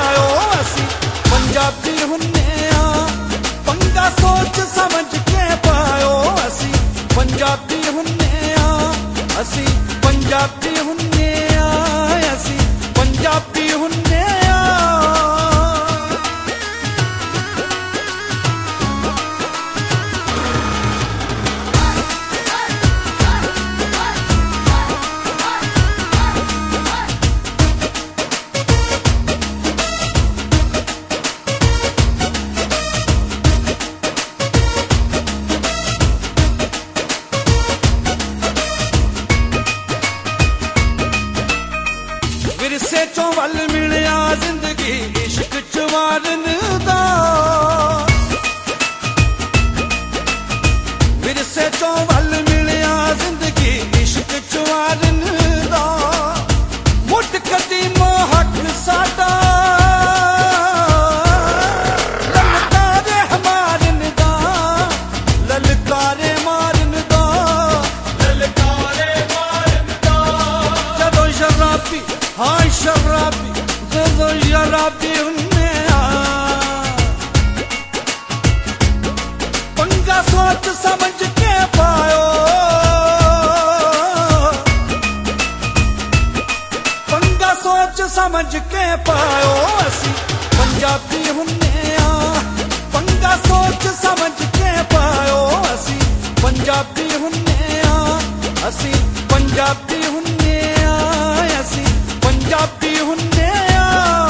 पायो असी पंजाबी हुन्ने आ पंगा सोच समझ के पायो असी पंजाबी हुन्ने आ असी पंजाबी हुन्ने आ असी पंजाबी हुन्ने आ विरसे चों वल मिलिया जिंदगी इश्क च वारन दा विरसे चों वल मिलिया जिंदगी इश्क च वारन दा मुट कदी मोहक साडा ललकारे मारन दा ललकारे मारन दा ललकारे मारन दा जदों शराबी हाय शराबी जदों शराबी हुन्ने आ पंगा सोच समझ के पायो पंगा सोच समझ के पायो असी पंजाबी हुन्ने आ पंगा सोच समझ के पायो असी पंजाबी हुन्ने आ असी पंजाबी हुन्ने आ असी पंजाबी हुन्ने आ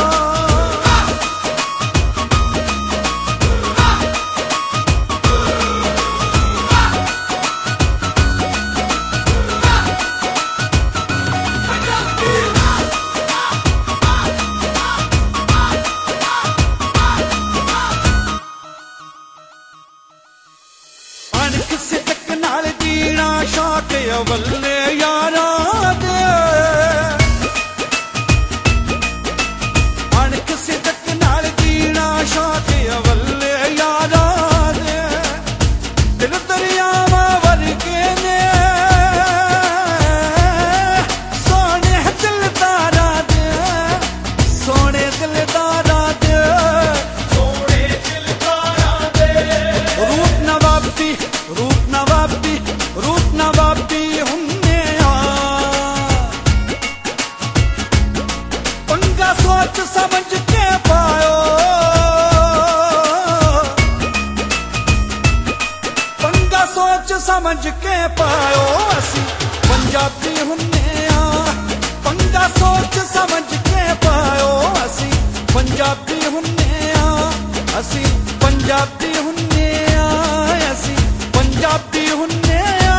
अणख सिदक नाल जीना शौक अवल्ले यारा दे अणख सिदक नाल जीना शौक अवल्ले यारा दे दिल दरियावां वर्गे ने सोने दिलदारा दे सोने दिलदारा दे सोने दिलदारा दे रूप नवाबी रूप नवाबी रूप नवाबी हुन्ने आ पंगा सोच समझ के पायो पंगा सोच समझ के पायो असी पंजाबी हुन्ने आ पंगा सोच समझ के पायो असी पंजाबी हुन्ने आ असी पंजाबी हुन्ने आ असी पंजाबी हुन्ने आ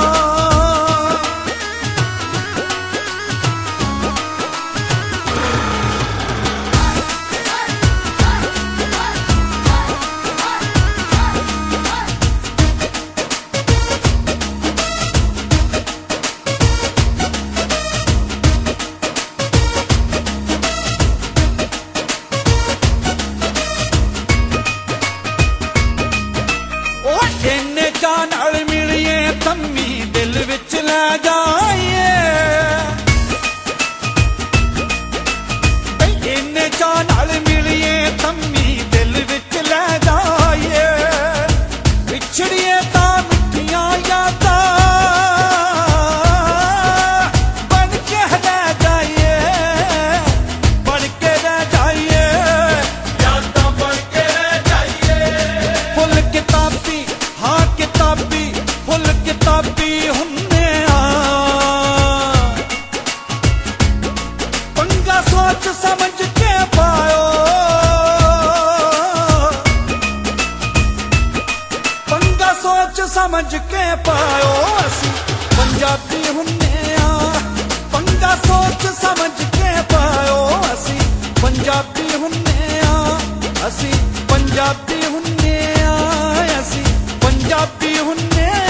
इन्ने चा नाल मिलिए तम्मी दिल विच लै जाइए इन्ने चा नाल मिलिए तम्मी दिल विच लै जाइए पिछड़िए तां मिठियां यादां बन के रह जाइए बन के रह जाइए यादां बन के रह जाइए फुल किताबी हाँ किताबी फुल किताबी हुन्ने आ पंगा सोच समझ के पायो पंगा सोच समझ के पायो असी पंजाबी हुन्ने आ पंगा सोच समझ के पायो असी पंजाबी हुन्ने आ असी पंजाबी हुन्ने आ असी पंजाबी हुन्ने